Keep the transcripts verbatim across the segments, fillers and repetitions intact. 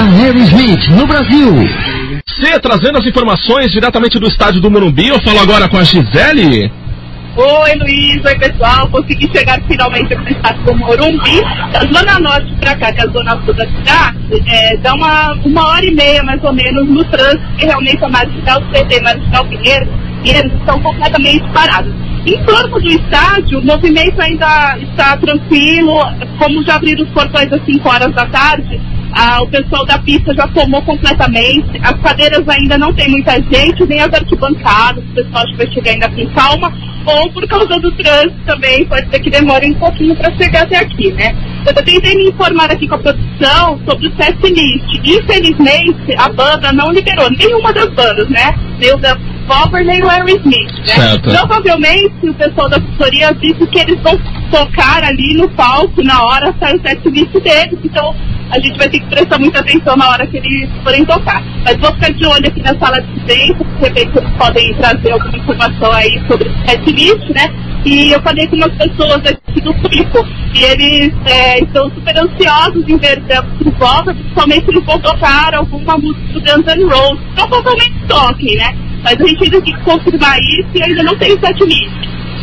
a Aerosmith no Brasil. Você trazendo as informações diretamente do estádio do Morumbi. Eu falo agora com a Gisele. Oi, Luiz. Oi, pessoal. Consegui chegar finalmente aqui no estádio do Morumbi. Da Zona Norte pra cá, que é a Zona Sul da cidade, é, dá uma, uma hora e meia, mais ou menos, no trânsito, que realmente a Marginal C T e Marginal Pinheiro, e eles estão completamente parados. Em torno do estádio, o movimento ainda está tranquilo. Como já abriram os portões às cinco horas da tarde, ah, o pessoal da pista já tomou completamente. As cadeiras ainda não tem muita gente, nem as arquibancadas. O pessoal acho que vai chegar ainda com calma. Ou por causa do trânsito também, pode ser que demore um pouquinho para chegar até aqui, né? Eu tentei me informar aqui com a produção sobre o set list. Infelizmente, a banda não liberou nenhuma das bandas, né? Nem o da Volver, nem o Aerosmith, né? Certo. Provavelmente o pessoal da assessoria disse que eles vão tocar ali no palco na hora sai o set list deles, então a gente vai ter que prestar muita atenção na hora que eles forem tocar. Mas vou ficar de olho aqui na sala de imprensa, de repente eles podem trazer alguma informação aí sobre o set list, né? E eu falei com umas pessoas aqui do público e eles é, estão super ansiosos em ver de volta, principalmente eles vão tocar alguma música do Guns N' Roses. Provavelmente toquem, né? Mas a gente ainda tem que confirmar isso e ainda não tem o set list.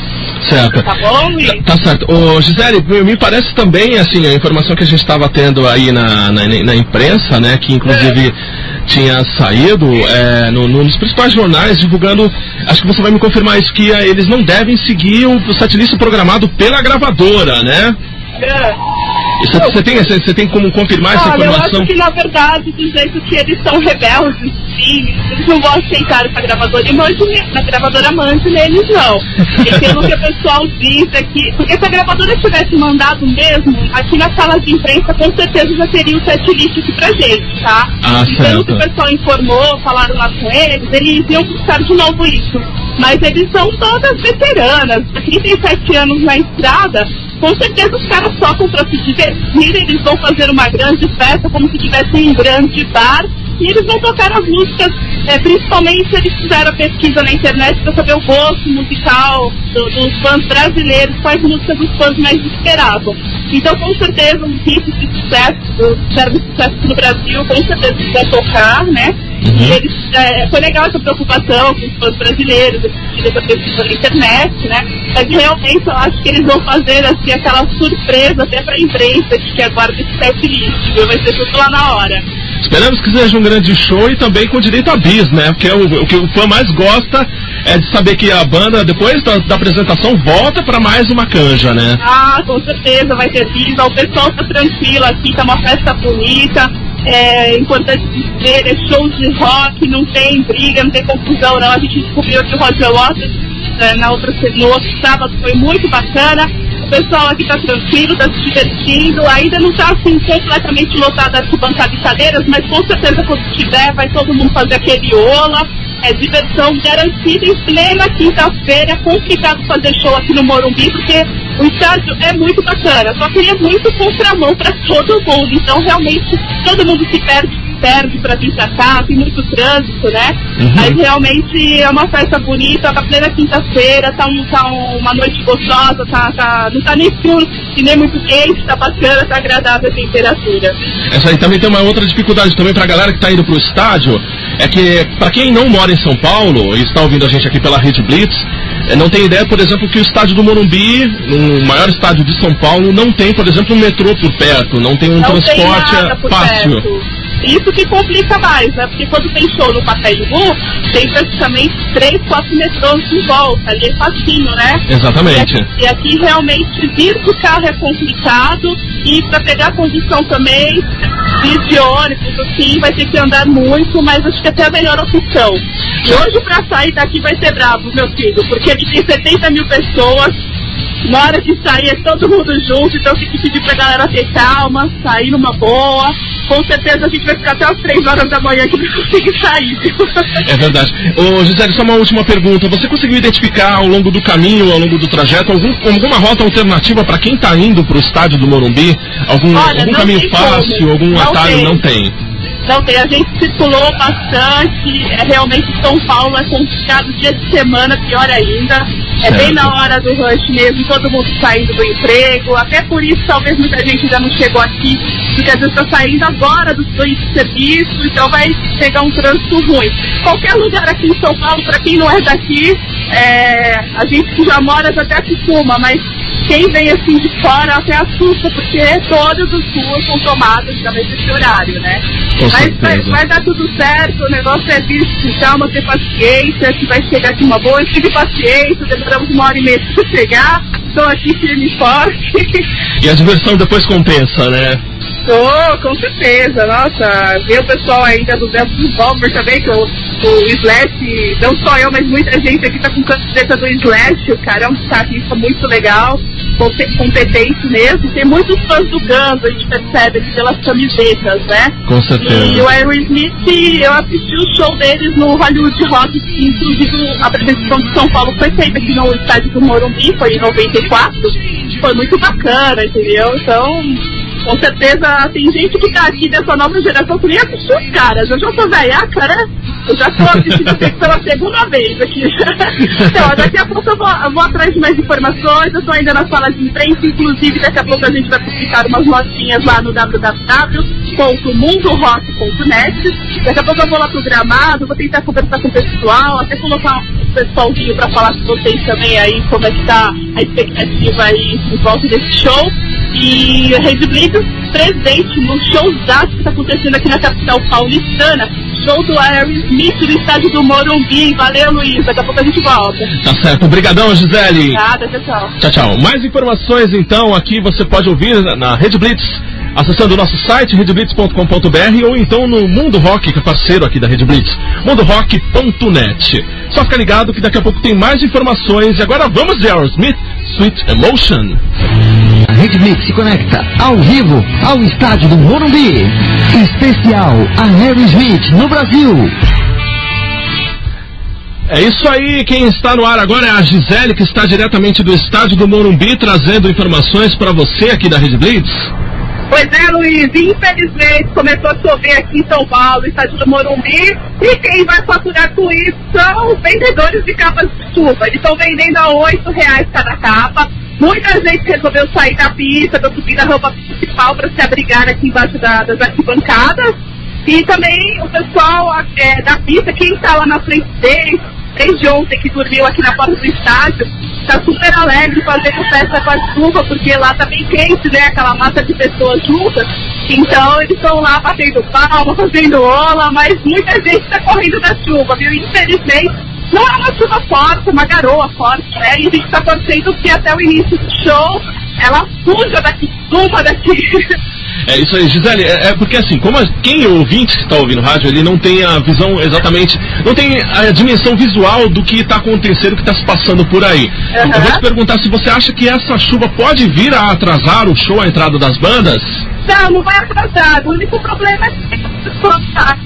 Certo. Tá bom, Luiz? Tá, tá certo. Ô, Gisele, me parece também, assim, a informação que a gente estava tendo aí na, na, na imprensa, né, que inclusive é. tinha saído é, no, no, nos principais jornais divulgando, acho que você vai me confirmar isso, que é, eles não devem seguir o, o setlist programado pela gravadora, né? É. Você tem, tem como confirmar essa Olha, informação? eu acho que, na verdade, do jeito que eles são rebeldes, sim, eles não vão aceitar essa gravadora e mande, a gravadora mande neles, não. E pelo que o pessoal diz aqui, porque se a gravadora tivesse mandado mesmo, aqui na sala de imprensa, com certeza já teria o setlist aqui pra gente, tá? Ah, e certo. pelo que o pessoal informou, falaram lá com eles, eles iam buscar de novo isso. Mas eles são todas veteranas, trinta e sete anos na estrada. Com certeza os caras tocam para se divertir, eles vão fazer uma grande festa, como se tivessem um grande bar, e eles vão tocar as músicas, é, principalmente eles fizeram a pesquisa na internet para saber o gosto musical do, dos fãs brasileiros, quais músicas os fãs mais esperavam. Então, com certeza, um hit de sucesso, serve sucesso no Brasil, com certeza eles vão tocar, né? Uhum. E eles, é, foi legal essa preocupação com os fãs brasileiros, eles fizeram essa pesquisa na internet, né? Mas realmente eu acho que eles vão fazer assim, aquela surpresa até pra imprensa que aguarda esse set list, viu? Vai ser tudo lá na hora. Esperamos que seja um grande show e também com direito a bis, né? Porque o, o que o fã mais gosta é de saber que a banda, depois da, da apresentação, volta para mais uma canja, né? Ah, com certeza vai ter bis. O pessoal tá tranquilo aqui, tá uma festa bonita. É importante dizer, é show de rock, não tem briga, não tem confusão, não. A gente descobriu que o Roger Waters é, na outra, no outro sábado foi muito bacana. O pessoal aqui tá tranquilo, tá se divertindo, ainda não tá assim completamente lotado as bancadas e cadeiras, mas com certeza quando tiver vai todo mundo fazer aquele ola, é diversão garantida em plena quinta-feira. É complicado fazer show aqui no Morumbi porque o estádio é muito bacana, só que ele é muito contramão para todo mundo, então realmente todo mundo se perde perde para vir pra cá, tem muito trânsito, né? Uhum. Mas realmente é uma festa bonita, tá plena quinta-feira, tá, um, tá uma noite gostosa, tá, tá, não tá nem frio e nem muito quente, tá bacana, tá agradável a temperatura. Essa aí também tem uma outra dificuldade também pra galera que tá indo pro estádio, é que pra quem não mora em São Paulo e está ouvindo a gente aqui pela Rede Blitz, não tem ideia, por exemplo, que o estádio do Morumbi, o maior estádio de São Paulo, não tem, por exemplo, um metrô por perto, não tem um não transporte tem fácil. Perto. Isso que complica mais, né? Porque quando tem show no Pacaembu, tem praticamente três, quatro metrôs em volta, ali é facinho, né? Exatamente. E aqui, e aqui realmente vir de carro é complicado e para pegar condição também, vir de ônibus, assim, vai ter que andar muito, mas acho que até a melhor opção. E hoje para sair daqui vai ser bravo, meu filho, porque aqui tem setenta mil pessoas. Na hora de sair é todo mundo junto, então tem que pedir pra galera ter calma, sair numa boa. Com certeza a gente vai ficar até as três horas da manhã aqui pra conseguir sair, viu? É verdade. Ô, Gisele, só uma última pergunta. Você conseguiu identificar ao longo do caminho, ao longo do trajeto, algum, alguma rota alternativa para quem tá indo pro estádio do Morumbi? Algum, Olha, algum caminho fácil, como. algum não atalho? Tem. Não tem. Não tem, a gente circulou bastante, é, realmente São Paulo é complicado, dia de semana pior ainda, é certo. Bem na hora do rush mesmo, todo mundo saindo do emprego, até por isso talvez muita gente ainda não chegou aqui porque às vezes está saindo agora do seu serviço, então vai pegar um trânsito ruim. Qualquer lugar aqui em São Paulo, para quem não é daqui, é, a gente que já mora até acostuma, mas quem vem assim de fora até assusta, porque todas as ruas são tomadas também nesse horário, né? Mas vai, vai dar tudo certo, o negócio é vir, calma, ter paciência, que vai chegar aqui uma boa, tive paciência, demoramos uma hora e meia para chegar, estou aqui firme e forte. E a diversão depois compensa, né? Oh, com certeza, nossa, ver o pessoal ainda do Velvet Bomber também, que o, o Slash, não só eu, mas muita gente aqui tá com camiseta do Slash, o cara é um guitarrista muito legal, competente mesmo, tem muitos fãs do Guns, a gente percebe aqui pelas camisetas, né? Com certeza. E o Aerosmith, eu assisti o show deles no Hollywood Rock, inclusive a apresentação de São Paulo foi feita aqui no estádio do Morumbi, foi em noventa e quatro, foi muito bacana, entendeu? Então, com certeza tem gente que tá aqui dessa nova geração que nem assistiu os caras. Eu já sou velhaca, né? Eu já tô assistindo pela segunda vez aqui. Então, daqui a pouco eu vou, eu vou atrás de mais informações. Eu tô ainda na sala de imprensa, inclusive daqui a pouco a gente vai publicar umas notinhas lá no w w w ponto mundo rock ponto net. Daqui a pouco eu vou lá pro Gramado, vou tentar conversar com o pessoal, até colocar um pessoalzinho pra falar com vocês também aí como é que tá a expectativa aí em volta desse show. E Rede Blitz presente no showzaço que está acontecendo aqui na capital paulistana, show do Aerosmith no estádio do Morumbi. Valeu, Luiz, daqui a pouco a gente volta. Tá certo, obrigadão, Gisele. Nada, tchau. Tchau, tchau. Mais informações, então, aqui você pode ouvir na Rede Blitz, acessando o nosso site, rede blitz ponto com ponto b r, ou então no Mundo Rock, que é parceiro aqui da Rede Blitz, mundo rock ponto net. Só fica ligado que daqui a pouco tem mais informações. E agora vamos de Aerosmith, Sweet Emotion. A Rede Blitz se conecta ao vivo ao estádio do Morumbi. Especial a Aerosmith no Brasil. É isso aí, quem está no ar agora é a Gisele, que está diretamente do estádio do Morumbi, trazendo informações para você aqui da Rede Blitz. Pois é, Luiz, infelizmente começou a chover aqui em São Paulo, estádio do Morumbi, e quem vai faturar com isso são os vendedores de capas de chuva. Eles estão vendendo a oito reais cada capa. Muita gente resolveu sair da pista, para subir na rampa principal para se abrigar aqui embaixo da, das arquibancadas. E também o pessoal é, da pista, quem está lá na frente deles, desde ontem que dormiu aqui na porta do estádio, está super alegre fazendo festa com a chuva, porque lá tá bem quente, né? Aquela massa de pessoas juntas. Então eles estão lá batendo palma, fazendo ola, mas muita gente está correndo da chuva, viu? Infelizmente, não é uma chuva forte, é uma garoa forte, né? E a gente está torcendo que até o início do show ela fuja daqui, suma daqui. É isso aí, Gisele, é, é porque assim, como a, quem é ouvinte que está ouvindo rádio, ele não tem a visão exatamente, não tem a dimensão visual do que está acontecendo, o que está se passando por aí. Uhum. Eu vou te perguntar se você acha que essa chuva pode vir a atrasar o show, a entrada das bandas? Não, não vai atrasar. O único problema é que as pessoas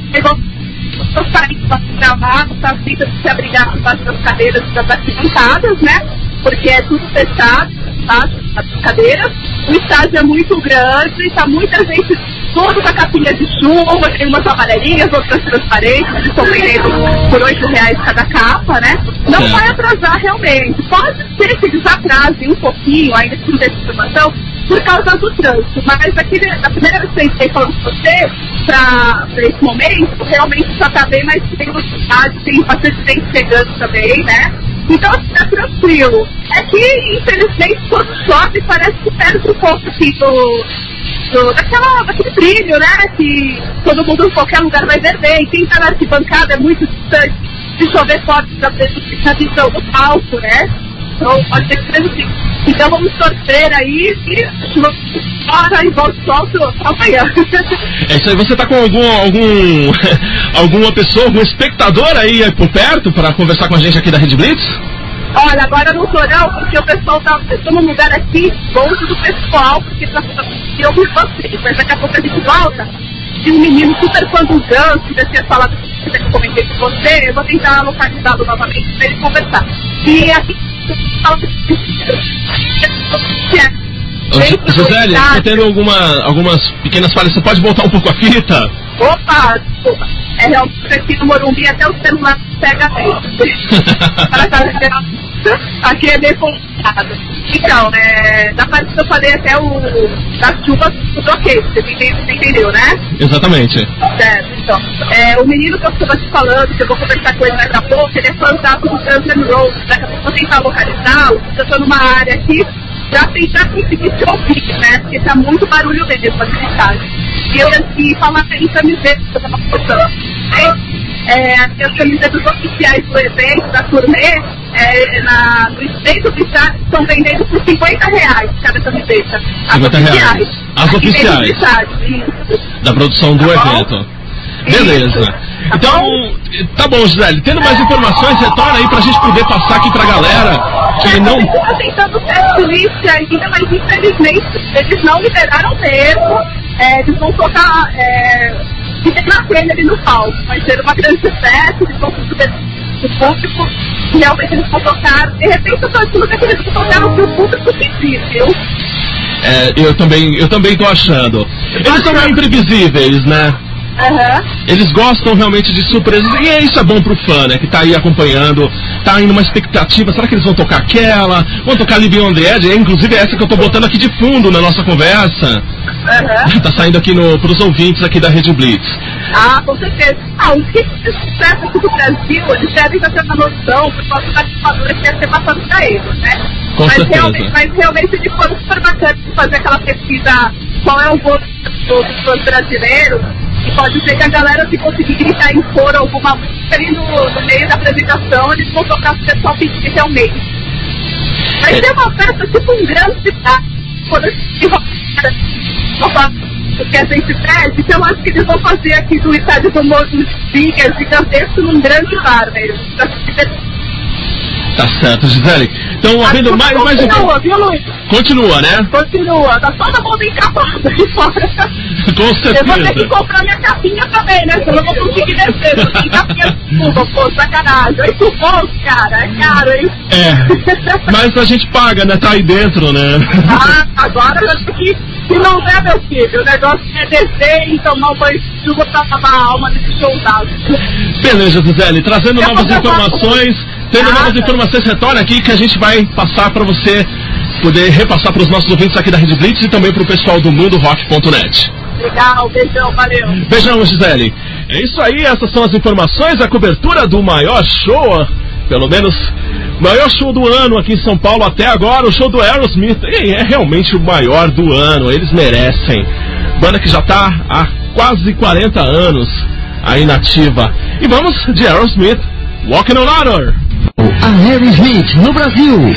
estão saindo para gravar, está tentando se abrigar embaixo das cadeiras das arquibancadas, né? Porque é tudo fechado, embaixo das cadeiras. O estádio é muito grande, está muita gente, toda com a capinha de chuva, tem umas amarelinhas, outras transparentes, eles estão vendendo por oito reais cada capa, né? Não é. Vai atrasar realmente. Pode ser que eles atrasem um pouquinho, ainda sem ter informação, por causa do trânsito. Mas aqui, da primeira vez que eu entrei falando com você, para esse momento, realmente já está bem mais cheio no estádio, tem bastante gente chegando também, né? Então, está tranquilo. É que, infelizmente, quando chove, parece que perde um pouco, assim, do, do, daquela, daquele brilho, né? Que todo mundo em qualquer lugar vai ver bem. Quem está na arquibancada é muito distante. Se chover forte, já na visão do palco, né? Então, pode ser que seja assim. Então, vamos torcer aí e chora e volta solto amanhã. É isso aí. Você está com algum, algum, alguma pessoa, algum espectador aí por perto para conversar com a gente aqui da Rede Blitz? Olha, agora não tô não, porque o pessoal tá num lugar aqui, longe do pessoal, porque tá eu ouvir vocês. Mas daqui a pouco a gente volta. De um menino super fã do Guns, que tinha falado que eu comentei com você, eu vou tentar localizá-lo novamente para ele conversar. E aqui, Gisele, está tendo alguma, algumas pequenas falhas, você pode voltar um pouco a fita? Opa, desculpa. é realmente aqui no Morumbi até o celular pega bem. Aqui é bem complicado. Então, é, da parte que eu falei até o das chuvas, tudo ok, você entendeu, você entendeu, né? Exatamente. Certo, então. É, o menino que eu estava te falando, que eu vou conversar com ele daqui a pouco, ele é fantástico do Guns N' Roses. Daqui a pouco eu vou tentar localizá-lo, eu estou numa área aqui, pra tentar conseguir te ouvir, né? Porque tá muito barulho mesmo, a cidade. E eu aqui falar em camisetas que eu tava postando. É, as camisetas oficiais do evento, da turnê, é, na, no evento do estádio, estão vendendo por cinquenta reais cada camiseta. As cinquenta oficiais. reais. As oficiais. Estádio, da produção do tá evento. Beleza. Tá então, bom? Tá bom, Gisele. Tendo mais informações, retorna aí pra gente poder passar aqui pra galera que não... Eu tô tentando ter polícia ainda, mas infelizmente eles não liberaram mesmo. É, eles vão tocar... É... fica na cena ali no palco, vai ser uma grande festa, eles vão subir o público, e realmente eles vão tocar, de repente eu tô achando que eles vão tocar o que o público pedir, viu? É, eu também, eu também tô achando. Eles são meio imprevisíveis, né? Uhum. Eles gostam realmente de surpresas, e isso é bom pro fã, né? Que tá aí acompanhando, tá aí numa expectativa, será que eles vão tocar aquela? Vão tocar Live on the Edge? É, inclusive essa que eu tô botando aqui de fundo na nossa conversa. Uhum. Tá saindo aqui no, pros ouvintes aqui da Rede Blitz. Ah, com certeza. Ah, os hits de sucesso aqui do Brasil, eles devem já ter uma noção por causa da participadora que ia ser passado pra eles, né? Com mas, certeza. Realmente, mas realmente eles foram super bacanas de fazer aquela pesquisa, qual é o gosto dos fãs brasileiros, e pode ser que a galera, se conseguir gritar em coro alguma música ali no, no meio da apresentação, eles vão tocar o pessoal pedir realmente. Vai ser uma festa tipo um grande cidade, quando a gente porque a gente pede, então eu acho que eles vão fazer aqui do estádio do Morumbi, que é gigantesco, num grande lar mesmo. Tá certo, Gisele. Então, havendo mais... mais continua, viu, Luiz? Continua, né? Continua. Tá todo mundo encapado aqui fora. Com certeza. Eu vou ter que comprar minha capinha também, né? Senão eu não vou conseguir descer. Eu tenho capinha de tudo, pô, sacanagem. Oito pontos, cara. É caro, hein? É. Mas a gente paga, né? Tá aí dentro, né? Ah, agora eu acho que, se não der, meu filho, o negócio é descer e tomar um banho de chuva pra lavar a alma nesse showzado. Beleza, Gisele. Trazendo eu novas informações... Tendo Nada. novas informações, retorna aqui que a gente vai passar para você poder repassar para os nossos ouvintes aqui da Rede Blitz e também para o pessoal do mundo rock ponto net. Legal, beijão, valeu. Beijão, Gisele. É isso aí, essas são as informações, a cobertura do maior show, pelo menos, maior show do ano aqui em São Paulo até agora, o show do Aerosmith. E é realmente o maior do ano, eles merecem. Banda que já está há quase quarenta anos aí nativa. E vamos de Aerosmith, Walking on Water. A Aerosmith no Brasil.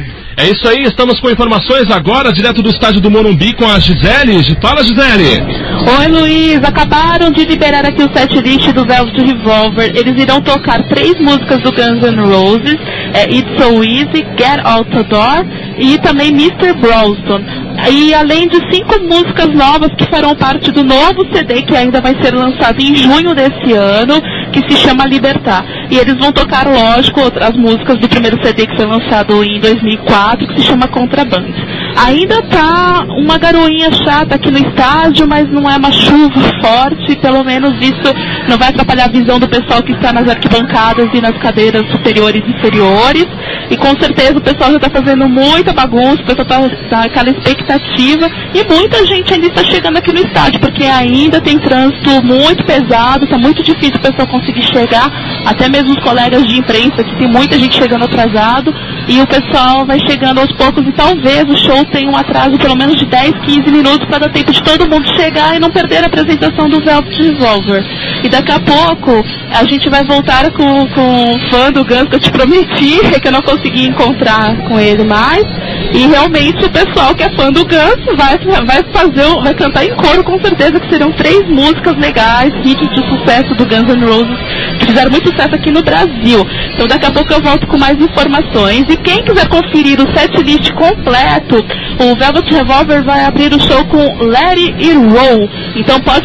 É isso aí, estamos com informações agora, direto do estádio do Morumbi com a Gisele. Fala, Gisele. Oi, Luiz. Acabaram de liberar aqui o setlist do Velvet Revolver. Eles irão tocar três músicas do Guns N' Roses, é It's So Easy, Get Out the Door e também mister Bronston. E além de cinco músicas novas que farão parte do novo C D que ainda vai ser lançado em junho desse ano, que se chama Libertar. E eles vão tocar, lógico, as músicas do primeiro C D que foi lançado em dois mil e quatro, que se chama Contraband. Ainda tá uma garoinha chata aqui no estádio, mas não é uma chuva forte, pelo menos isso não vai atrapalhar a visão do pessoal que está nas arquibancadas e nas cadeiras superiores e inferiores. E com certeza o pessoal já está fazendo muita bagunça, o pessoal está tá aquela expectativa, e muita gente ainda está chegando aqui no estádio, porque ainda tem trânsito muito pesado, está muito difícil o pessoal conseguir chegar, até mesmo os colegas de imprensa, que tem muita gente chegando atrasado, e o pessoal vai chegando aos poucos, e talvez o show tenha um atraso pelo menos de dez, quinze minutos para dar tempo de todo mundo chegar e não perder a apresentação do Velvet Revolver. E daqui a pouco a gente vai voltar com, com o fã do Guns que eu te prometi, que eu não consegui encontrar com ele mais, e realmente o pessoal que é fã do Guns vai, vai fazer, vai cantar em coro, com certeza, que serão três músicas legais, hits de sucesso do Guns N' Roses, que fizeram muito sucesso aqui no Brasil. Então daqui a pouco eu volto com mais informações, e quem quiser conferir o setlist completo, o Velvet Revolver vai abrir o show com Let It Roll, então pode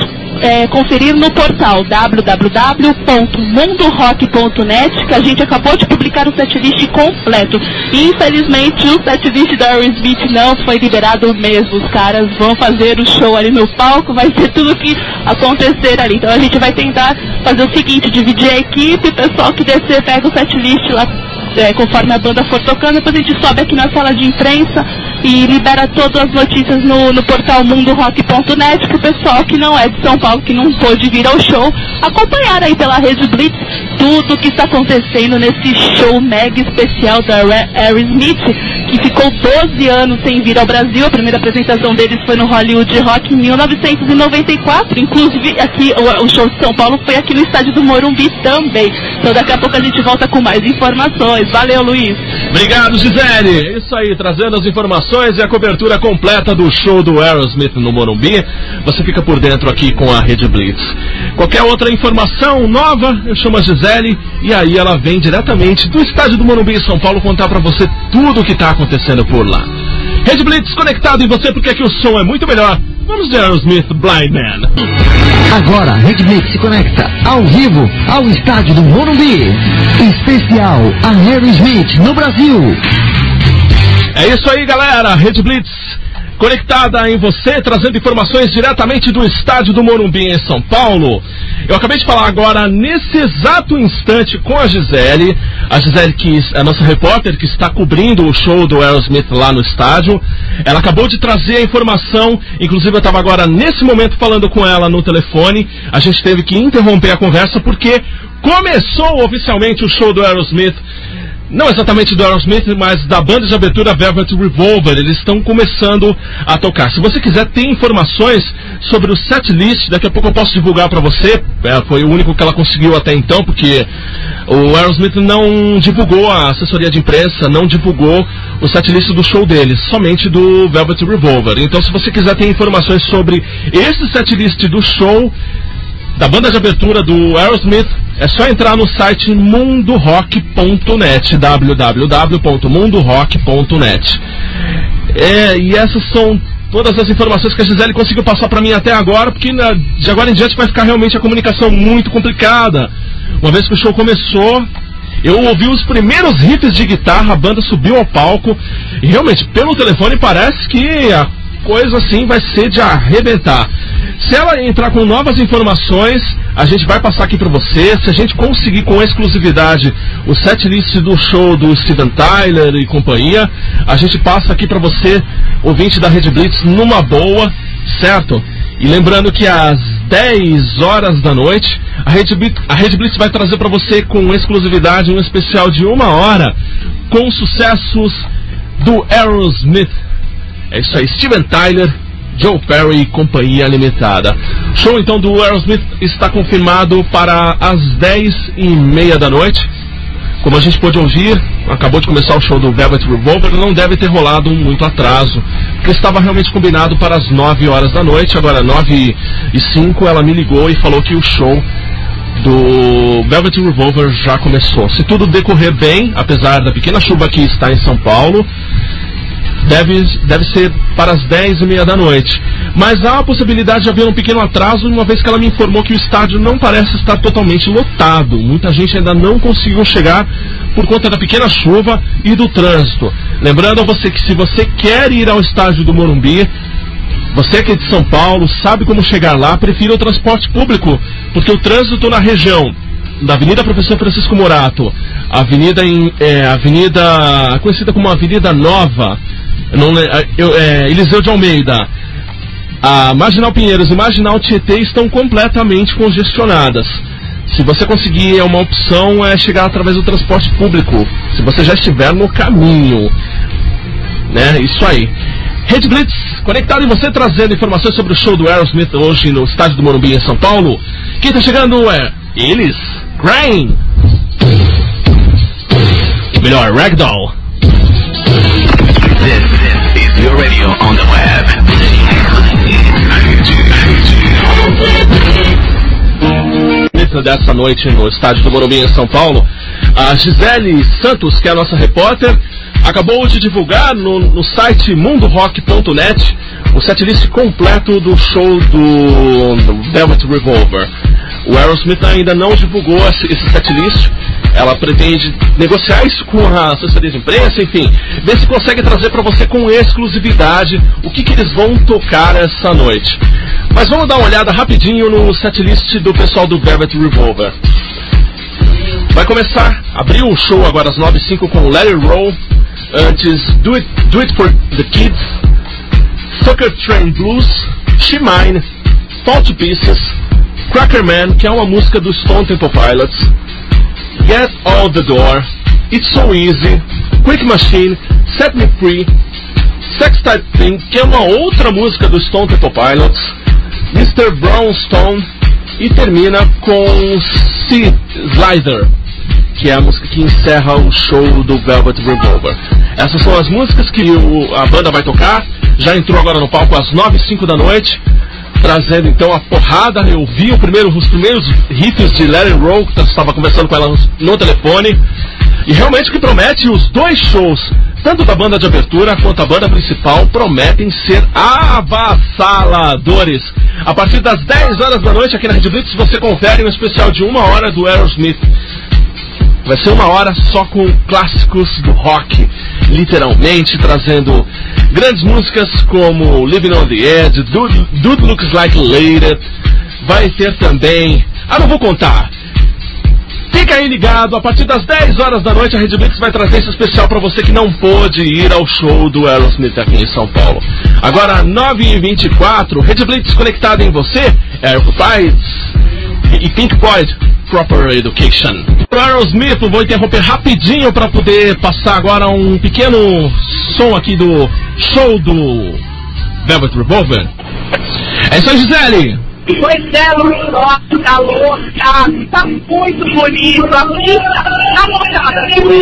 é, conferir no portal w w w ponto mundo rock ponto net, que a gente acabou de publicar o setlist completo. E, infelizmente, o setlist da Aerosmith não foi liberado mesmo. Os caras vão fazer o show ali no palco, vai ser tudo que acontecer ali. Então a gente vai tentar fazer o seguinte, dividir a equipe, o pessoal que descer pega o setlist lá, é, conforme a banda for tocando, depois a gente sobe aqui na sala de imprensa e libera todas as notícias no, no portal mundo rock ponto net para o pessoal que não é de São Paulo, que não pôde vir ao show, acompanhar aí pela Rede Blitz tudo o que está acontecendo nesse show mega especial da Aerosmith, que ficou doze anos sem vir ao Brasil. A primeira apresentação deles foi no Hollywood Rock em mil novecentos e noventa e quatro, inclusive aqui o, o show de São Paulo foi aqui no estádio do Morumbi também. Então daqui a pouco a gente volta com mais informações. Valeu, Luiz. Obrigado, Gisele. Isso aí, trazendo as informações e a cobertura completa do show do Aerosmith no Morumbi. Você fica por dentro aqui com a Rede Blitz. Qualquer outra informação nova, eu chamo a Gisele e aí ela vem diretamente do estádio do Morumbi em São Paulo contar pra você tudo o que tá acontecendo por lá. Rede Blitz conectado em você porque aqui o som é muito melhor. Vamos de Aerosmith Blind Man. Agora a Rede Blitz se conecta ao vivo ao estádio do Morumbi. Especial a Aerosmith no Brasil. É isso aí, galera. Rede Blitz conectada em você, trazendo informações diretamente do estádio do Morumbi em São Paulo. Eu acabei de falar agora, nesse exato instante, com a Gisele. A Gisele, que é a nossa repórter, que está cobrindo o show do Aerosmith lá no estádio. Ela acabou de trazer a informação, inclusive eu estava agora, nesse momento, falando com ela no telefone. A gente teve que interromper a conversa, porque começou oficialmente o show do Aerosmith. Não exatamente do Aerosmith, mas da banda de abertura Velvet Revolver. Eles estão começando a tocar. Se você quiser ter informações sobre o setlist, daqui a pouco eu posso divulgar para você. É, foi o único que ela conseguiu até então, porque o Aerosmith não divulgou, a assessoria de imprensa não divulgou o setlist do show deles, somente do Velvet Revolver. Então, se você quiser ter informações sobre esse setlist do show da banda de abertura do Aerosmith, é só entrar no site mundo rock ponto net, w w w ponto mundo rock ponto net. É, e essas são todas as informações que a Gisele conseguiu passar para mim até agora, porque na, de agora em diante vai ficar realmente a comunicação muito complicada. Uma vez que o show começou, eu ouvi os primeiros riffs de guitarra, a banda subiu ao palco, e realmente, pelo telefone, parece que a coisa assim vai ser de arrebentar. Se ela entrar com novas informações, a gente vai passar aqui para você. Se a gente conseguir com exclusividade o setlist do show do Steven Tyler e companhia, a gente passa aqui para você, ouvinte da Rede Blitz, numa boa, certo? E lembrando que às dez horas da noite, a Rede Blitz, a Rede Blitz vai trazer para você com exclusividade um especial de uma hora com sucessos do Aerosmith. É isso aí, Steven Tyler, Joe Perry e Companhia Limitada. Show então do Aerosmith está confirmado para as dez e meia da noite. Como a gente pôde ouvir, acabou de começar o show do Velvet Revolver, não deve ter rolado muito atraso, porque estava realmente combinado para as nove horas da noite. Agora nove e cinco ela me ligou e falou que o show do Velvet Revolver já começou. Se tudo decorrer bem, apesar da pequena chuva que está em São Paulo, Deve, deve ser para as dez e meia da noite. Mas há a possibilidade de haver um pequeno atraso, uma vez que ela me informou que o estádio não parece estar totalmente lotado. Muita gente ainda não conseguiu chegar por conta da pequena chuva e do trânsito. Lembrando a você que se você quer ir ao estádio do Morumbi, você que é de São Paulo, sabe como chegar lá, prefira o transporte público, porque o trânsito na região da Avenida Professor Francisco Morato, Avenida, em, é, Avenida conhecida como Avenida Nova, não, eu, é, Eliseu de Almeida, a Marginal Pinheiros e Marginal Tietê estão completamente congestionadas. Se você conseguir, é uma opção é chegar através do transporte público, se você já estiver no caminho, né? Isso aí. Rede Blitz, conectado em você, trazendo informações sobre o show do Aerosmith hoje no estádio do Morumbi em São Paulo. Quem está chegando é eles, Rain, melhor, Ragdoll. This, this is your radio on the web. Dessa noite no estádio do Morumbi em São Paulo, a Gisele Santos, que é a nossa repórter, acabou de divulgar no, no site mundo rock ponto net o setlist completo do show do, do Velvet Revolver. O Aerosmith ainda não divulgou esse, esse setlist. Ela pretende negociar isso com a assessoria de imprensa, enfim, ver se consegue trazer para você com exclusividade o que, que eles vão tocar essa noite. Mas vamos dar uma olhada rapidinho no setlist do pessoal do Velvet Revolver. Vai começar, abriu o show agora às nove e cinco com Let It Roll, antes Do It, Do It For The Kids, Sucker Train Blues, She Mine, Fall To Pieces, Cracker Man, que é uma música do Stone Temple Pilots, Get Out The Door, It's So Easy, Quick Machine, Set Me Free, Sex Type Thing, que é uma outra música do Stone Temple Pilots, mister Brownstone, e termina com Sea Slider, que é a música que encerra o show do Velvet Revolver. Essas são as músicas que o, a banda vai tocar. Já entrou agora no palco às nove e cinco da noite, trazendo então a porrada. Eu vi o primeiro, os primeiros riffs de Let It Roll, que eu estava conversando com ela no, no telefone, e realmente o que promete, os dois shows, tanto da banda de abertura quanto a banda principal, prometem ser avassaladores. A partir das dez horas da noite aqui na Rede Blitz você confere um especial de uma hora do Aerosmith. Vai ser uma hora só com clássicos do rock, literalmente trazendo grandes músicas como Living on the Edge, Dude, Dude Looks Like Later. Vai ter também... Ah, não vou contar. Fica aí ligado, a partir das dez horas da noite a Rede Blitz vai trazer esse especial para você que não pôde ir ao show do Aerosmith aqui em São Paulo. Agora, nove e vinte e quatro, Rede Blitz conectada em você, Aerosmith e Pink Floyd, Proper Education. O Aerosmith, vou interromper rapidinho para poder passar agora um pequeno som aqui do show do Velvet Revolver. É isso aí, Gisele! Pois é, Luiz, nossa, calor, tá, tá muito bonito, a pista, na moçada,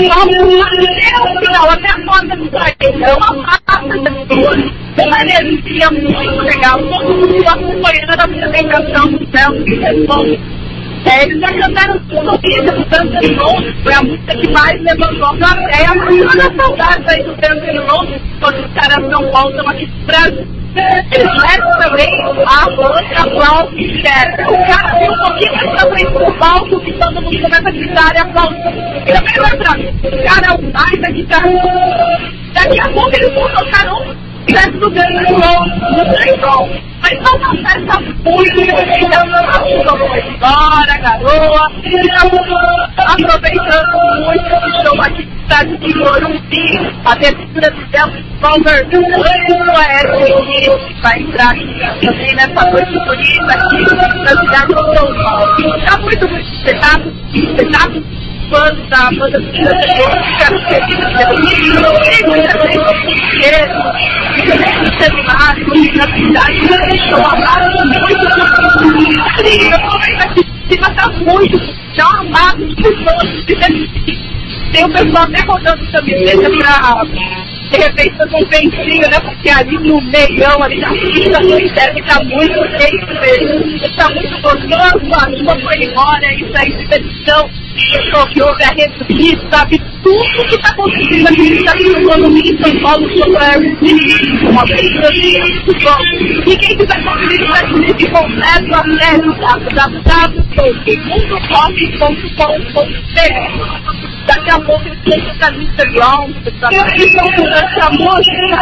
não, até a porta do país, é uma massa de pessoas, uma energia muito legal, todo mundo acompanhando a apresentação do céu, que responde. É, eles já cantaram tudo isso, Dancing in the Road, foi a música que mais levantou a plateia, mas a saudade aí do Dancing in the Road, quando os caras São Paulo estão aqui no Brasil. Eles levam também a outra aplauso que quer. O cara tem um pouquinho mais pra frente do palco que todo mundo começa a gritar e aplaudir. E também vai pra mim. O cara é um baita guitarra. Daqui a pouco eles vão tocar um perto do Dancing no Central. Mas não uma festa muito bonita. A chuva foi embora, garoa. Aproveitando muito esse show aqui está de Morumbi. A textura do Velvet Revolver muito aéreo que vai entrar aqui também nessa noite bonita aqui na cidade de São Paulo. Está muito, muito espetáculo. Espetáculo. Fãs da banda de ficaram felizes pelo livro, tem muita gente muito animada na cidade, deixou um abraço muito incrível, aqui em cima está muito, já um amado de pessoas, tem o pessoal até rodando camiseta para de repente com um pentinho, né, porque ali no meião, ali na pista, o inferno está muito feio mesmo, está muito gostoso, a chuva foi embora, isso aí de petição, que houve a rede, sabe, tudo que está acontecendo aqui, está circulando em São Paulo, sobre uma pessoa muito bom. E quem quiser conferir o setlist completo, acesse w w w ponto mundo rock ponto com ponto b r. Daqui a pouco eu sei que está mister Brown, essa música,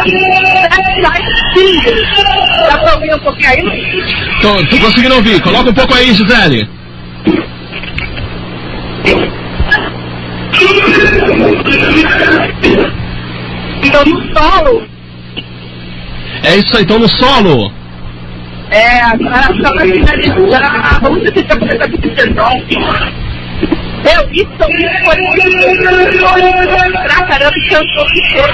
dá para ouvir um pouquinho aí? Tô, tô conseguindo ouvir, coloca um pouco aí, Gisele. Então no solo. É isso aí, então no solo. É, agora só pra finalizar, vamos ver se tá começando aqui de Brown. Eu, isso foi pra caramba, cantou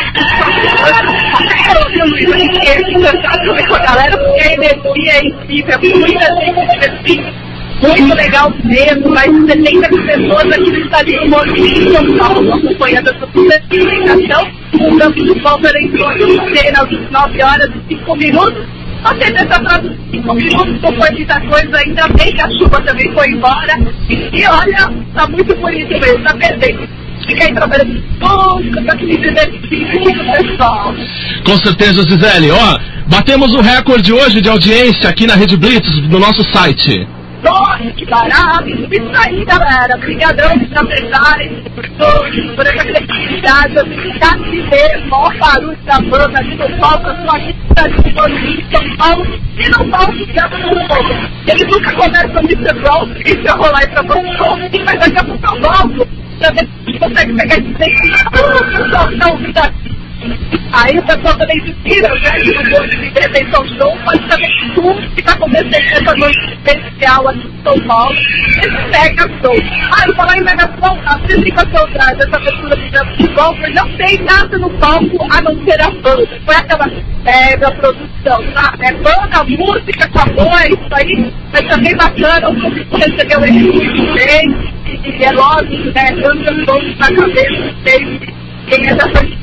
eu vi o Luiz aqui, cantar com a galera, porque a energia é incrível, muita gente divertida, muito legal mesmo, mais de setenta pessoas aqui no estádio do Morumbi em São Paulo, acompanhando essa apresentação. O campo de volta entrou em cena às dezenove horas e cinco minutos. Até nessa frase de cinco minutos, não foi muita coisa, ainda bem que a chuva também foi embora. E olha, tá muito bonito mesmo, tá perfeito. Fica aí trabalhando de música, pra que me divertir com o pessoal. Com certeza, Gisele. Ó, Batemos o recorde hoje de audiência aqui na Rede Blitz, no nosso site. Nossa, que barato! Isso aí, galera. Obrigadão por apresentarem, por, por essa credibilidade. Eu ficar de ver o maior barulho da banda ali no palco. Eu tô aqui de Morumbi, São Paulo. E no palco que é muito pouco. Eles nunca começam mister Brown, que isso ia rolar aí pra você. Mas daqui a pouco eu volto. Pra ver se consegue pegar esse tempo. O pessoal que tá ouvindo aqui. Aí o pessoal também se tira, né, do ponto de intervenção de novo, mas também tudo que está acontecendo nessa noite especial aqui em São Paulo, esse Mega Show. Ah, e falar em Mega Show, a publicação dessa abertura do futebol, não tem nada no palco a não ser a banda. Foi aquela mega produção, tá? É banda, música, acabou, é isso aí, mas também bacana, o público recebeu ele muito bem, e é lógico, né, tantos shows na cabeça, tem quem é dessa.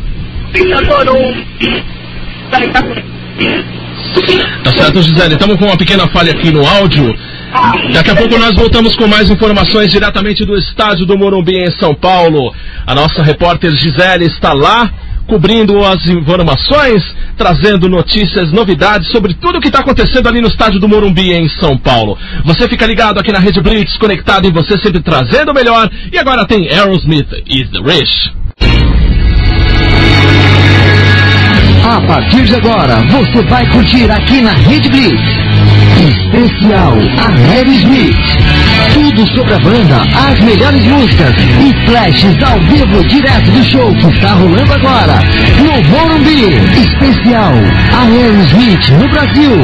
Tá certo, Gisele, estamos com uma pequena falha aqui no áudio. Daqui a pouco nós voltamos com mais informações diretamente do estádio do Morumbi em São Paulo. A nossa repórter Gisele está lá cobrindo as informações, trazendo notícias, novidades sobre tudo o que está acontecendo ali no estádio do Morumbi em São Paulo. Você fica ligado aqui na Rede Blitz, conectado em você, sempre trazendo o melhor. E agora tem Aerosmith Is The Rich. A partir de agora, você vai curtir aqui na Rede Blitz. Especial Aerosmith. Tudo sobre a banda, as melhores músicas e flashes ao vivo direto do show que está rolando agora no Morumbi. Especial Aerosmith no Brasil.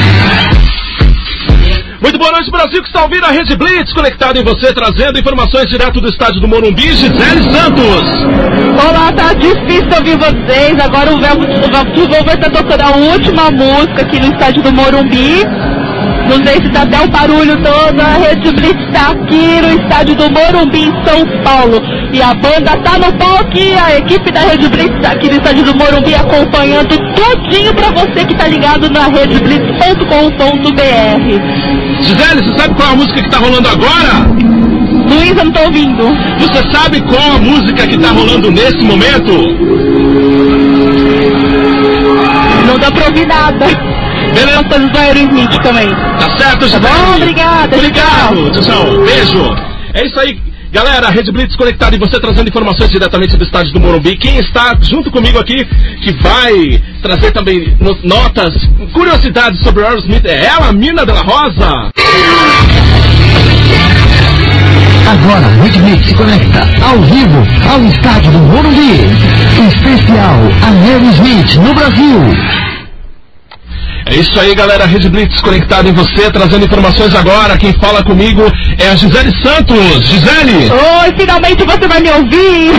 Muito boa noite, Brasil, que está ouvindo a Rede Blitz, conectado em você, trazendo informações direto do estádio do Morumbi, Gisele Santos. Olá, tá difícil ouvir vocês. Agora o Velvet Revolver está tocando a última música aqui no estádio do Morumbi. Não sei se tá até o barulho todo. A Rede Blitz está aqui no estádio do Morumbi, em São Paulo. E a banda tá no palco e a equipe da Rede Blitz está aqui no estádio do Morumbi acompanhando tudinho pra você que tá ligado na rede blitz ponto com ponto b r. Gisele, você sabe qual é a música que tá rolando agora? Luiz, eu não tô ouvindo. Você sabe qual a música que tá rolando nesse momento? Não dá pra ouvir nada. Beleza. As coisas do Aerosmith também. Tá certo, Gisele? Tá bom, obrigada. Obrigado, tchau. Beijo. É isso aí. Galera, a Rede Blitz conectada e você trazendo informações diretamente do estádio do Morumbi. Quem está junto comigo aqui, que vai trazer também notas, curiosidades sobre o Aerosmith, é ela, a Mina de la Rosa. Agora a Rede Blitz se conecta ao vivo ao estádio do Morumbi. Especial Aerosmith no Brasil. É isso aí, galera, Rede Blitz conectada em você, trazendo informações agora. Quem fala comigo é a Gisele Santos. Gisele! Oi, finalmente você vai me ouvir!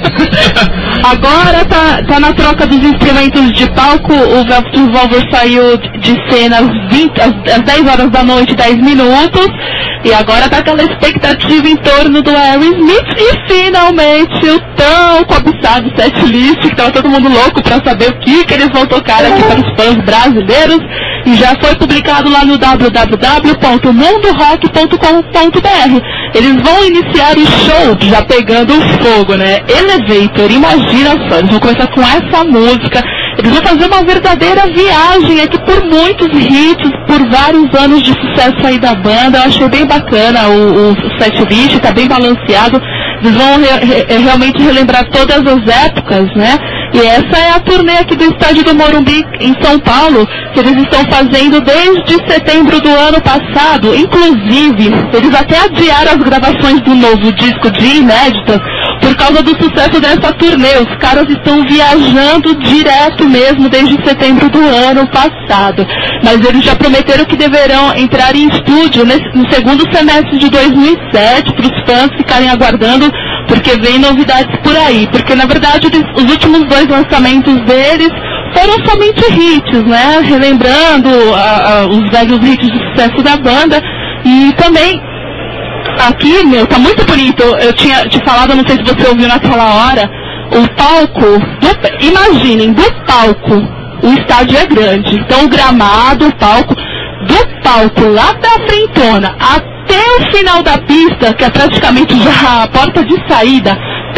Agora tá, tá na troca dos instrumentos de palco. O Velvet Revolver saiu de cena às, vinte, às, às dez horas da noite, dez minutos. E agora tá aquela expectativa em torno do Aerosmith e finalmente o tão cobiçado setlist, que tava todo mundo louco pra saber o que, que eles vão tocar aqui para os fãs brasileiros, e já foi publicado lá no w w w ponto mundo rock ponto com ponto b r. Eles vão iniciar o show já pegando fogo, né? Elevator, imagina só, eles vão começar com essa música. Eles vão fazer uma verdadeira viagem aqui por muitos hits, por vários anos de sucesso aí da banda. Eu achei bem bacana o, o setlist, tá bem balanceado. Eles vão re, re, realmente relembrar todas as épocas, né? E essa é a turnê aqui do estádio do Morumbi, em São Paulo, que eles estão fazendo desde setembro do ano passado. Inclusive, eles até adiaram as gravações do novo disco de inéditas por causa do sucesso dessa turnê. Os caras estão viajando direto mesmo desde setembro do ano passado. Mas eles já prometeram que deverão entrar em estúdio nesse, no segundo semestre de dois mil e sete, para os fãs ficarem aguardando, porque vem novidades por aí. Porque, na verdade, eles, os últimos dois lançamentos deles foram somente hits, né? Relembrando a, a, os velhos hits de sucesso da banda. E também, aqui, meu, tá muito bonito. Eu tinha te falado, não sei se você ouviu naquela hora, o palco, do, imaginem, do palco, o estádio é grande. Então, o gramado, o palco, do palco lá da frentona até o final da pista, que é praticamente já a porta de saída,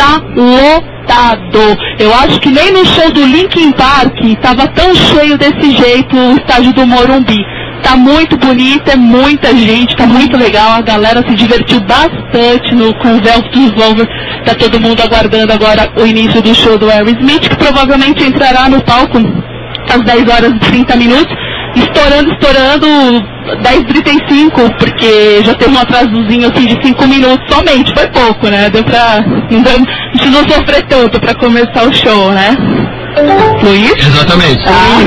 tá lotado. Eu acho que nem no show do Linkin Park tava tão cheio desse jeito o estádio do Morumbi. Tá muito bonito, é muita gente, tá muito legal, a galera se divertiu bastante no, com o Velvet Revolver. Tá todo mundo aguardando agora o início do show do Aerosmith, que provavelmente entrará no palco às dez horas e trinta minutos, estourando, estourando dez e trinta e cinco, porque já teve um atrasozinho assim de cinco minutos somente, foi pouco, né? Deu pra, não deu, a gente não sofrer tanto pra começar o show, né? Luiz? Exatamente. Ah,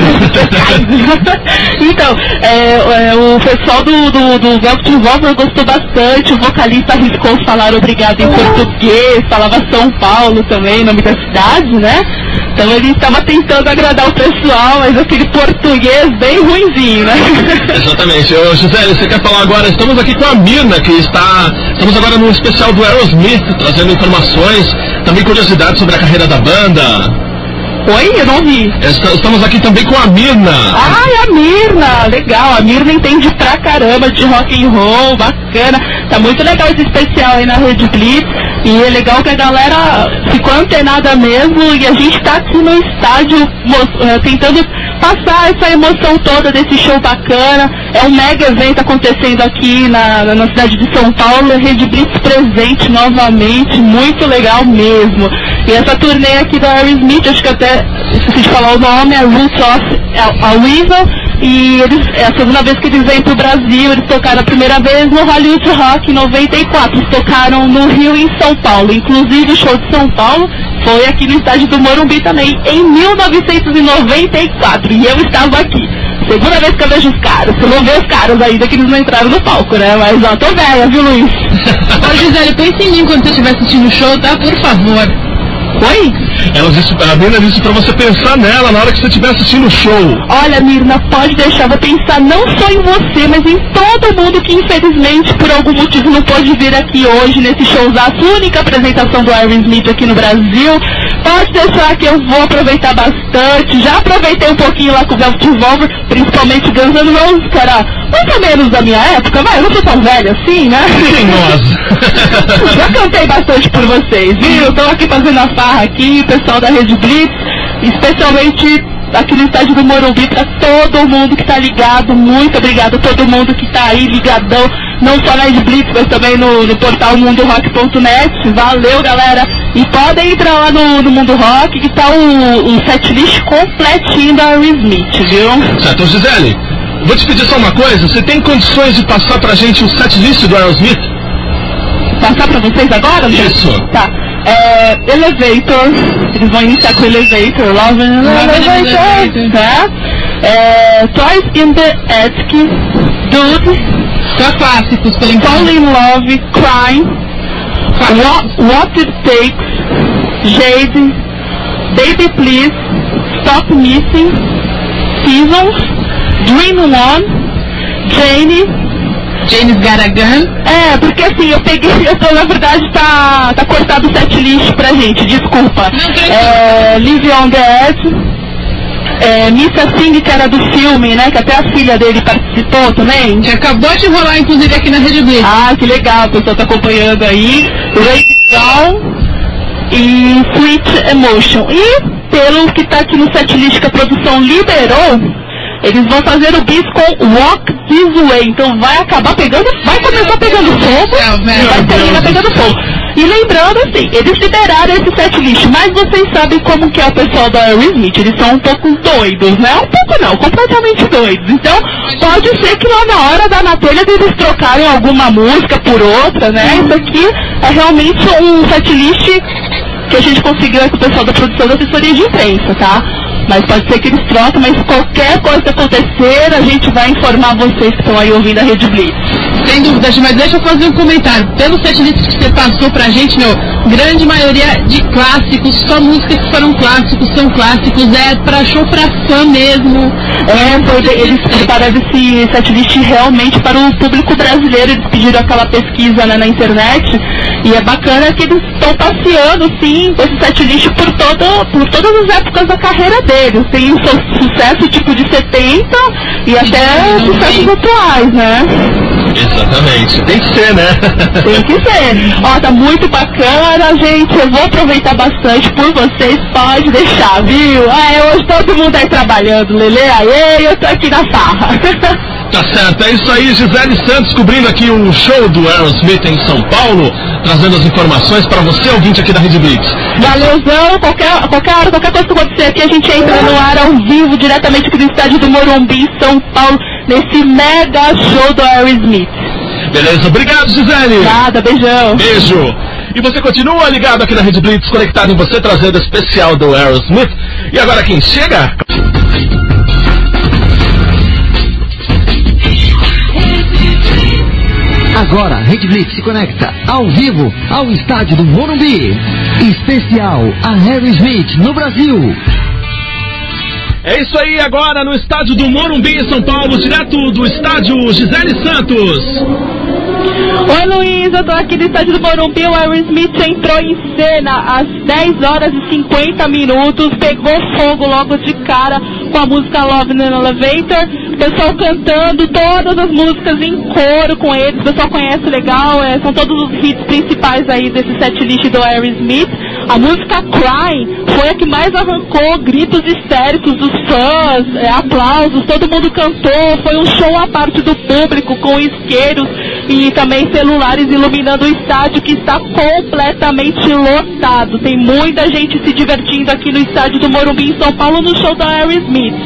então, é, é, o pessoal do, do, do Velvet Revolver gostou bastante, o vocalista arriscou falar obrigado em português, falava São Paulo também, nome da cidade, né? Então ele estava tentando agradar o pessoal, mas aquele português bem ruinzinho, né? Exatamente. Ô, Gisele, você quer falar agora? Estamos aqui com a Mirna, que está... Estamos agora no especial do Aerosmith, trazendo informações, também curiosidades sobre a carreira da banda. Oi, eu não vi. Estamos aqui também com a Mirna. Ai, a Mirna, legal. A Mirna entende pra caramba de rock and roll, bacana. Tá muito legal esse especial aí na Rede Blitz. E é legal que a galera ficou antenada mesmo e a gente tá aqui no estádio tentando passar essa emoção toda desse show bacana. É um mega evento acontecendo aqui na, na cidade de São Paulo. A Rede Blitz presente novamente, muito legal mesmo. E essa turnê aqui da Aerosmith, acho que até esqueci de falar o nome, é Roots of Aweasel, e eles, é a segunda vez que eles vêm pro Brasil. Eles tocaram a primeira vez no Hollywood Rock em noventa e quatro, eles tocaram no Rio e em São Paulo, inclusive o show de São Paulo foi aqui no estádio do Morumbi também, em mil novecentos e noventa e quatro, e eu estava aqui. Segunda vez que eu vejo os caras, eu não vejo os caras ainda que eles não entraram no palco, né? Mas ó, tô velha, viu, Luiz? Ô, Gisele, pense em mim quando você estiver assistindo o show, tá? Por favor. Oi? Ela disse, a Mirna disse pra você pensar nela na hora que você estiver assistindo o show. Olha, Mirna, pode deixar, vou pensar não só em você, mas em todo mundo que infelizmente por algum motivo não pode vir aqui hoje nesse showzaço, única apresentação do Aerosmith aqui no Brasil. Pode deixar que eu vou aproveitar bastante. Já aproveitei um pouquinho lá com o Velvet Revolver, principalmente Guns N' Roses, que era mais ou menos da minha época, mas eu não sou tão velha assim, né? Sim, nós. Já cantei bastante por vocês, viu? Estou aqui fazendo a farra aqui, o pessoal da Rede Blitz, especialmente aqui no estádio do Morumbi, para todo mundo que tá ligado. Muito obrigado a todo mundo que tá aí ligadão, não só na Rede Blitz, mas também no, no portal mundo rock ponto net. Valeu, galera! E podem entrar lá no, no Mundo Rock, que tá o, o setlist completinho da Aerosmith, viu? Certo, Gisele, vou te pedir só uma coisa, você tem condições de passar pra gente o setlist do Aerosmith? Passar pra vocês agora? Isso. Tá. É, Elevator, eles vão iniciar com Elevator, Love in Elevator, tá? É, Toys in the Attic, Dude, Só clássicos, pelo Fall in Love, Crime, What, What It Takes, Jade, Baby Please, Stop Missing, Seasons, Dream One, Jane. James Got a Gun. É, porque assim, eu peguei, eu tô, na verdade, tá, tá cortado o setlist pra gente, desculpa. É, Live on the Edge, é, Missa Singh, que era do filme, né, que até a filha dele participou também. Que acabou de rolar, inclusive, aqui na Rede Blitz. Ah, que legal, o pessoal tá acompanhando aí. Lady Down e Sweet Emotion. E, pelo que tá aqui no setlist que a produção liberou, eles vão fazer o bis com Walk This Way, então vai acabar pegando, vai começar pegando fogo, vai terminar pegando fogo. E lembrando assim, eles liberaram esse setlist, mas vocês sabem como que é o pessoal da Aerosmith, eles são um pouco doidos, né? Um pouco não, completamente doidos. Então, pode ser que lá na hora da na telha eles trocarem alguma música por outra, né? Isso aqui é realmente um setlist que a gente conseguiu com o pessoal da produção da assessoria de imprensa, tá? Mas pode ser que eles trocam, mas qualquer coisa que acontecer, a gente vai informar vocês que estão aí ouvindo a Rede Blitz. Sem dúvida, mas deixa eu fazer um comentário. Pelo setlist que você passou pra gente, meu, grande maioria de clássicos, só músicas que foram clássicos, são clássicos, é pra show pra fã mesmo. É, foi, eles prepararam esse setlist realmente para o público brasileiro, eles pediram aquela pesquisa, né, na internet, e é bacana que eles estão passeando, sim, com esse setlist por, todo, por todas as épocas da carreira deles. Tem um su sucesso tipo de setenta e até sucessos atuais, né? Exatamente, tem que ser, né? Tem que ser. Ó, tá muito bacana, gente. Eu vou aproveitar bastante por vocês, pode deixar, viu? Ah, hoje todo mundo aí trabalhando, Lelê, aí eu tô aqui na farra. Tá certo, é isso aí, Gisele Santos cobrindo aqui o show do Aerosmith em São Paulo, trazendo as informações para você, ouvinte aqui da Rede Blitz. Valeuzão, qualquer, qualquer hora, qualquer coisa que acontecer aqui, a gente entra no ar ao vivo, diretamente aqui do estádio do Morumbi, em São Paulo, nesse mega show do Aerosmith. Beleza, obrigado, Gisele. Nada, beijão. Beijo. E você continua ligado aqui na Rede Blitz, conectado em você, trazendo o especial do Aerosmith. E agora quem chega? Agora, Rede Blitz se conecta ao vivo ao estádio do Morumbi. Especial a Aerosmith no Brasil. É isso aí, agora no estádio do Morumbi em São Paulo, direto do estádio Gisele Santos. Oi, Luiz, eu tô aqui no estádio do Morumbi. O Aerosmith entrou em cena às dez horas e cinquenta minutos, pegou fogo logo de cara com a música Love in an Elevator. O pessoal cantando todas as músicas em coro com eles. O pessoal conhece legal, é, são todos os hits principais aí desse setlist do Aerosmith. A música Crying foi a que mais arrancou gritos histéricos dos fãs, é, aplausos, todo mundo cantou. Foi um show à parte do público, com isqueiros e também celulares iluminando o estádio, que está completamente lotado. Tem muita gente se divertindo aqui no estádio do Morumbi em São Paulo no show da Aerosmith.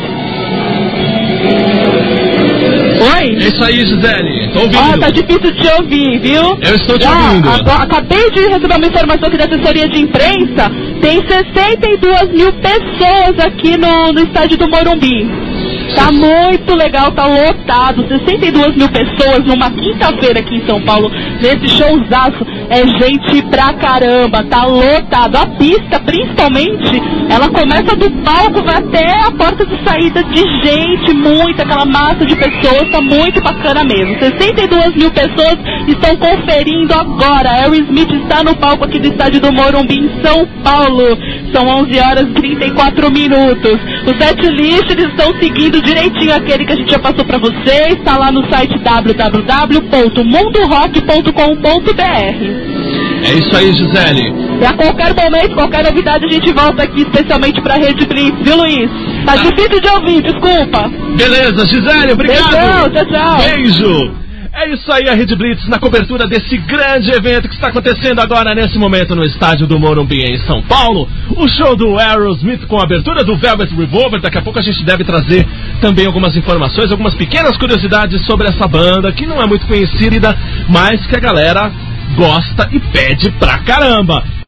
Oi? É isso aí, Gisele. Tô ouvindo. Ah, tá difícil de te ouvir, viu? Eu estou te ah, ouvindo. Agora, acabei de receber uma informação aqui da assessoria de imprensa. Tem sessenta e duas mil pessoas aqui no, no estádio do Morumbi. Tá muito legal, tá lotado. sessenta e duas mil pessoas numa quinta-feira aqui em São Paulo, nesse showzaço. É gente pra caramba, tá lotado. A pista, principalmente, ela começa do palco, vai até a porta de saída de gente, muita, aquela massa de pessoas, tá muito bacana mesmo. sessenta e duas mil pessoas estão conferindo agora. Aerosmith está no palco aqui do estádio do Morumbi em São Paulo. São onze horas e trinta e quatro minutos. O setlist eles estão seguindo direitinho aquele que a gente já passou pra vocês. Está lá no site w w w ponto mundo rock ponto com ponto b r. É isso aí, Gisele. E a qualquer momento, qualquer novidade, a gente volta aqui especialmente pra Rede Blitz, viu, Luiz? Tá, tá difícil de ouvir, desculpa. Beleza, Gisele, obrigado. Beijão, tchau, tchau. Beijo. É isso aí, a Rede Blitz na cobertura desse grande evento que está acontecendo agora nesse momento no estádio do Morumbi em São Paulo. O show do Aerosmith com a abertura do Velvet Revolver. Daqui a pouco a gente deve trazer também algumas informações, algumas pequenas curiosidades sobre essa banda que não é muito conhecida, mas que a galera gosta e pede pra caramba.